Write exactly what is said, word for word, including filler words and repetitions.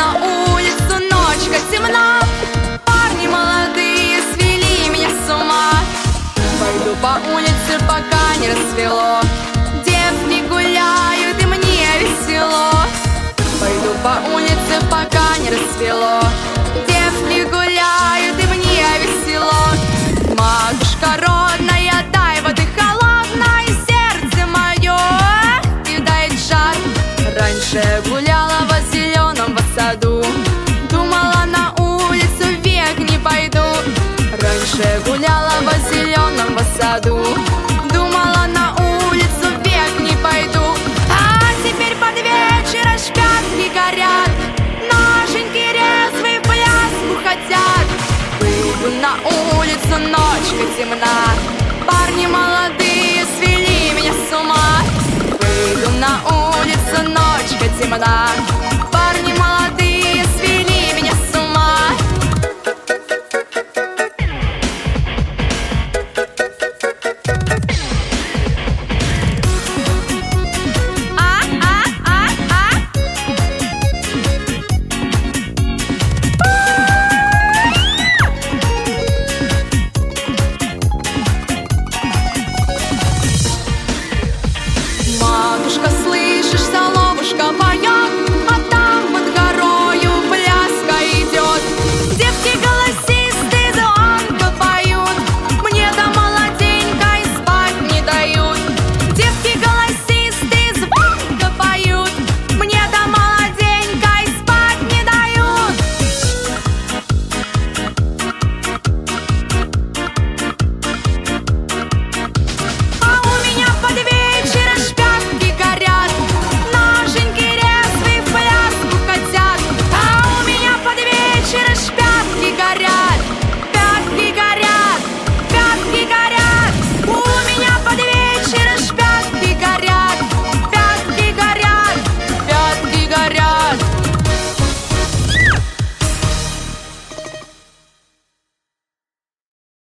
на улицу, ночка темна. Парни молодые свели меня с ума. Пойду по улице, пока не рассвело. Девки гуляют, и мне весело. Пойду по улице, пока не рассвело. Девки гуляют, и мне весело. Матушка родная, дай воды холодной, сердце мое кидает жар. Раньше гуляла во зеленом во саду, думала, на улицу век не пойду. Раньше гуляла во зеленом во саду, думала, на улицу век не пойду. А теперь под вечер аж пятки горят, ноженьки резвые в пляску хотят. Выйду на улицу, ночка темна. Парни молодые свели меня с ума. Выйду на улицу, ночка темна.